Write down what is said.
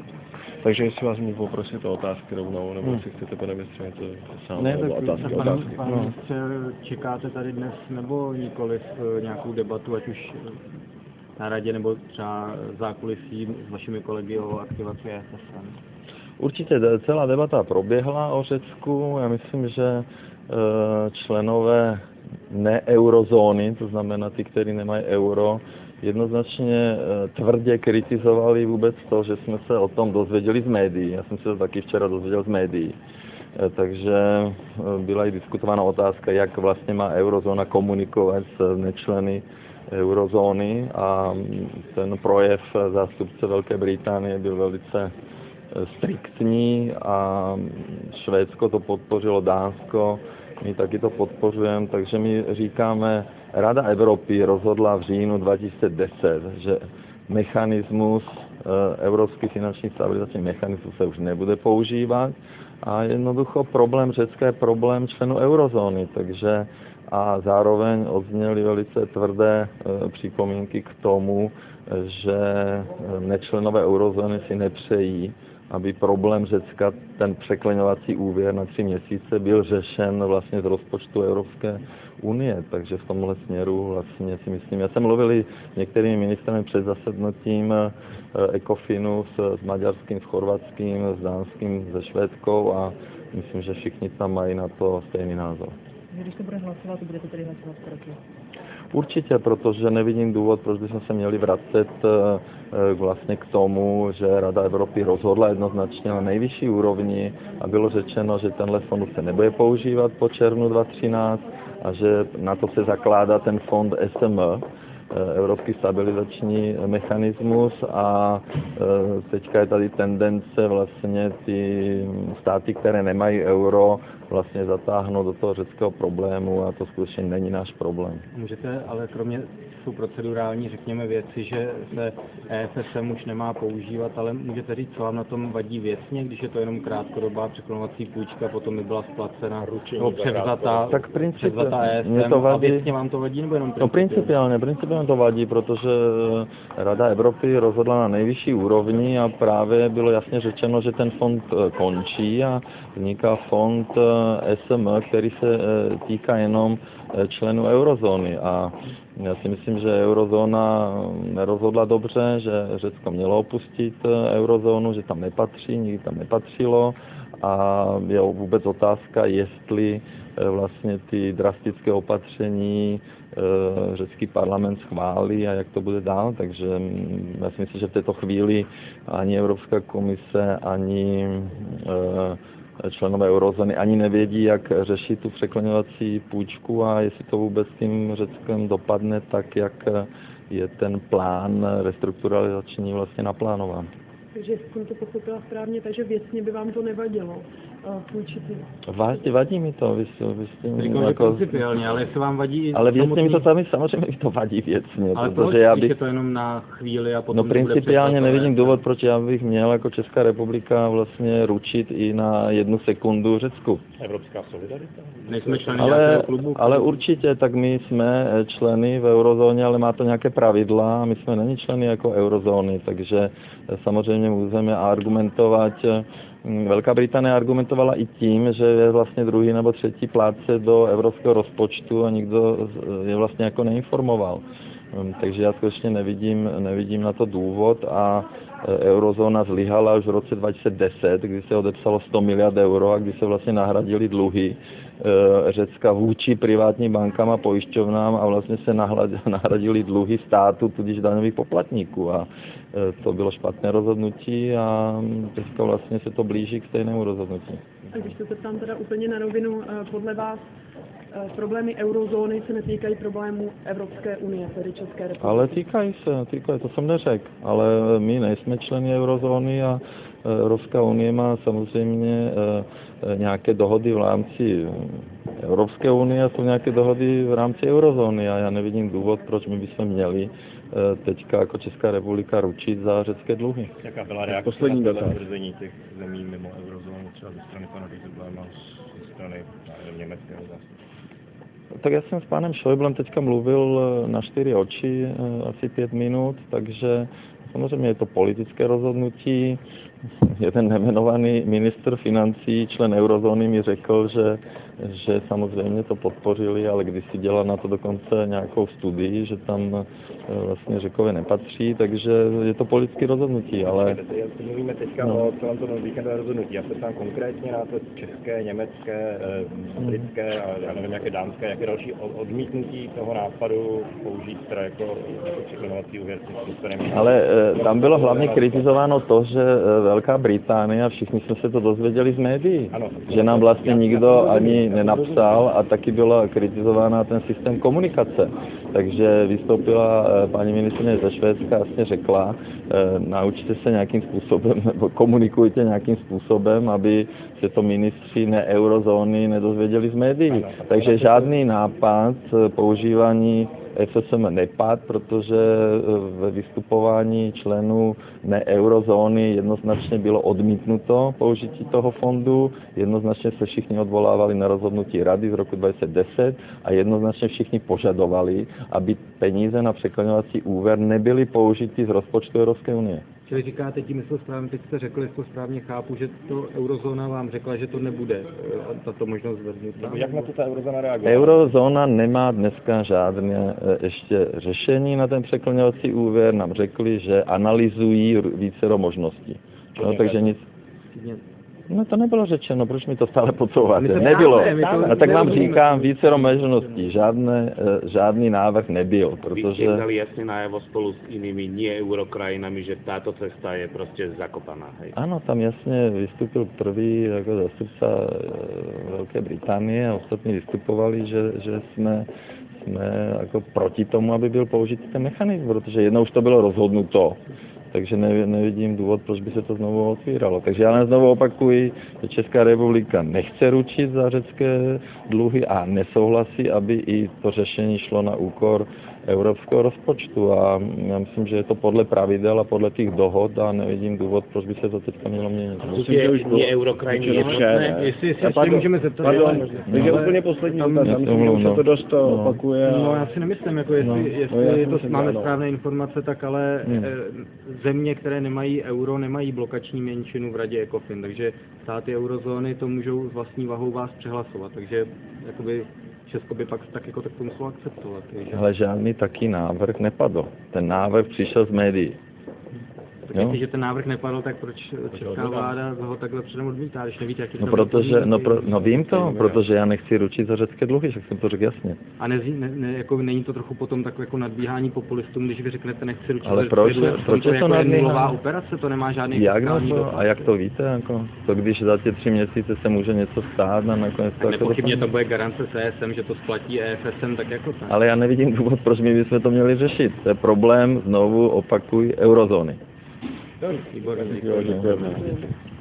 Takže jestli vás můžu poprosit o otázky rovnou, nebo si chcete, pane ministře, něco sám, Ne, nebo tak otázky. Pane ministře, čekáte tady dnes nebo nikoliv nějakou debatu, ať už na radě nebo třeba zákulisí s vašimi kolegy o aktivaci ESM? Určitě celá debata proběhla o Řecku. Já myslím, že členové ne-eurozóny, to znamená ty, kteří nemají euro, jednoznačně tvrdě kritizovali vůbec to, že jsme se o tom dozvěděli z médií. Já jsem se to taky včera dozvěděl z médií. Takže byla i diskutována otázka, jak vlastně má eurozóna komunikovat s nečleny eurozóny a ten projev zástupce Velké Británie byl velice striktní a Švédsko to podpořilo, Dánsko, my taky to podporujeme, takže my říkáme, Rada Evropy rozhodla v říjnu 2010, že mechanismus, evropský finanční stabilizační mechanismus se už nebude používat a jednoducho problém Řecka je problém členů eurozóny, takže a zároveň odzněly velice tvrdé připomínky k tomu, že nečlenové eurozóny si nepřejí, aby problém Řecka, ten překlenovací úvěr na 3 měsíce, byl řešen vlastně z rozpočtu Evropské unie. Takže v tomhle směru vlastně si myslím, já jsem mluvil i s některými ministry před zasednutím ECOFINu s maďarským, s chorvatským, s dánským, se Švédskou a myslím, že všichni tam mají na to stejný názor. Když to bude hlasovat, budete tedy hlasovat proti? Určitě, protože nevidím důvod, proč bychom se měli vracet vlastně k tomu, že Rada Evropy rozhodla jednoznačně na nejvyšší úrovni a bylo řečeno, že tenhle fond se nebude používat po červnu 2013 a že na to se zakládá ten fond SM, Evropský stabilizační mechanismus a teďka je tady tendence vlastně ty státy, které nemají euro, vlastně zatáhnout do toho řeckého problému a to skutečně není náš problém. Můžete, ale kromě jsou procedurální, řekněme, věci, že se ESM už nemá používat, ale můžete říct, co vám na tom vadí věcně, když je to jenom krátkodobá překlonovací půjčka, potom by byla splacena nebo převzata ESM to vadí, a věcně vám to vadí nebo jenom principiálně to vadí, protože Rada Evropy rozhodla na nejvyšší úrovni a právě bylo jasně řečeno, že ten fond končí a vzniká fond SM, který se týká jenom členů eurozóny a já si myslím, že eurozóna nerozhodla dobře, že Řecko mělo opustit eurozónu, že tam nepatří, nikdy tam nepatřilo a je vůbec otázka, jestli vlastně ty drastické opatření řecký parlament schválí a jak to bude dál, takže já si myslím, že v této chvíli ani Evropská komise, ani členové eurozóny ani nevědí, jak řešit tu překleňovací půjčku a jestli to vůbec tím Řeckem dopadne tak, jak je ten plán restrukturalizační vlastně naplánován. Takže jsem to pochopila správně, takže věcně by vám to nevadilo půjčit? Vadí mi to, vy jako principiálně, ale jestli vám vadí... Ale věcně mi to tam samozřejmě mi to vadí věcně, ale protože já bych... je to jenom na chvíli a potom... No principiálně nevidím důvod, proč já bych měl jako Česká republika vlastně ručit i na 1 sekundu Řecku. Evropská solidarita? Nejsme členy nějakého klubu? Ale určitě, tak my jsme členy v eurozóně, ale má to nějaké pravidla a my jsme není členy jako eurozóny, takže samozřejmě můžeme argumentovat. Velká Británie argumentovala i tím, že je vlastně druhý nebo třetí plátce do evropského rozpočtu a nikdo je vlastně jako neinformoval. Takže já skutečně nevidím na to důvod a eurozóna zlyhala už v roce 2010, kdy se odepsalo 100 miliard euro a kdy se vlastně nahradily dluhy Řecka vůči privátním bankám a pojišťovnám a vlastně se nahradily dluhy státu, tudíž daňových poplatníků a to bylo špatné rozhodnutí a teďka vlastně se to blíží k stejnému rozhodnutí. A když se ptám teda úplně na rovinu, podle vás problémy eurozóny se netýkají problémů Evropské unie, tedy České republiky? Ale týkají, to jsem neřekl, ale my nejsme členy eurozóny a Evropská unie má samozřejmě nějaké dohody v rámci Evropské unie a jsou nějaké dohody v rámci eurozóny a já nevidím důvod, proč my bychom měli teďka jako Česká republika ručit za řecké dluhy. Jaká byla reakce na tvrzení těch zemí mimo eurozónu, třeba ze strany pana Dijsselbloema, ze strany německého zástupce? Tak já jsem s panem Schäublem teďka mluvil na 4 oči, asi 5 minut, takže Samozřejmě je to politické rozhodnutí. Jeden nejmenovaný ministr financí, člen eurozóny, mi řekl, že samozřejmě to podpořili, ale když si dělal na to dokonce nějakou studii, že tam vlastně Řekové nepatří, takže je to politické rozhodnutí, ale... Mluvíme teďka o celém tom víkendové rozhodnutí. Já se ptám konkrétně na to české, německé, britské a já nevím, jaké dánské, jaké další odmítnutí toho nápadu použít teda jako překlenovací úvěr. Ale tam bylo hlavně kritizováno to, že Velká Británie, a všichni jsme se to dozvěděli z médií, ano, že nám vlastně nikdo ani nenapsal a taky byla kritizována ten systém komunikace. Takže vystoupila paní ministryně ze Švédska, jasně řekla, naučte se nějakým způsobem, nebo komunikujte nějakým způsobem, aby se to ministři eurozóny nedozvěděli z médií. Takže žádný nápad používání FSM nepadl, protože ve vystupování členů eurozóny jednoznačně bylo odmítnuto použití toho fondu, jednoznačně se všichni odvolávali na rozhodnutí Rady z roku 2010 a jednoznačně všichni požadovali, aby peníze na překlenovací úvěr nebyly použity z rozpočtu Evropské unie. Čili říkáte tím, jestli to správně, teď jste řekli, jestli to správně chápu, že to eurozóna vám řekla, že to nebude, tato možnost zvednutá. Jak na to ta eurozóna reaguje? Eurozóna nemá dneska žádné ještě řešení na ten překlenovací úvěr, nám řekli, že analyzují vícero možností. No, takže nic. No to nebylo řečeno, proč mi to stále podsouváte? Nebylo. A tak vám říkám vícero možností, žádný návrh nebyl, protože... Vy ste dali jasne najavo spolu s inými nie eurokrajinami, že táto cesta je prostě zakopaná, hej? Ano, tam jasně vystupil první jako zástupce Velké Británie a ostatní vystupovali, že jsme jako proti tomu, aby byl použitý ten mechanismus, protože jednou už to bylo rozhodnuto. Takže nevidím důvod, proč by se to znovu otvíralo. Takže já znovu opakuji, že Česká republika nechce ručit za řecké dluhy a nesouhlasí, aby i to řešení šlo na úkor evropského rozpočtu. A já myslím, že je to podle pravidel a podle těch dohod a nevidím důvod, proč by se to teďka mělo měnit. Nie eurokrajiny jednotné. Jestli můžeme zeptat. Takže úplně poslední dotaz, já myslím, že už se to dost opakuje. No já si nemyslím, jako jestli to máme správné informace, tak ale země, které nemají euro, nemají blokační menšinu v radě ECOFIN, takže státy eurozóny to můžou s vlastní vahou vás přehlasovat, takže jakoby Česko by pak tak jako tak to muselo akceptovat. Takže... Ale žádný taký návrh nepadl. Ten návrh přišel z médií. Tak jestli, že ten návrh nepadl, tak proč česká vláda ho takhle předem odmítá, když nevíte, jaký No vím to, protože já nechci ručit za řecké dluhy, jak jsem to řekl jasně. A jako není to trochu potom takové jako nadbíhání populistům, když vy řeknete nechci ručit ale za řecké dluhy, proč je to nulová operace, to nemá žádný fiskální dopad. A jak to víte? Jako, to když za ty 3 měsíce se může něco stát a nakonec to... Nepochybně to bude garance s ESM, že to splatí EFSM tak jako tak. Ale já nevidím důvod, proč my bychom to měli řešit. To je problém, znovu opakuj, eurozóny. Výborně.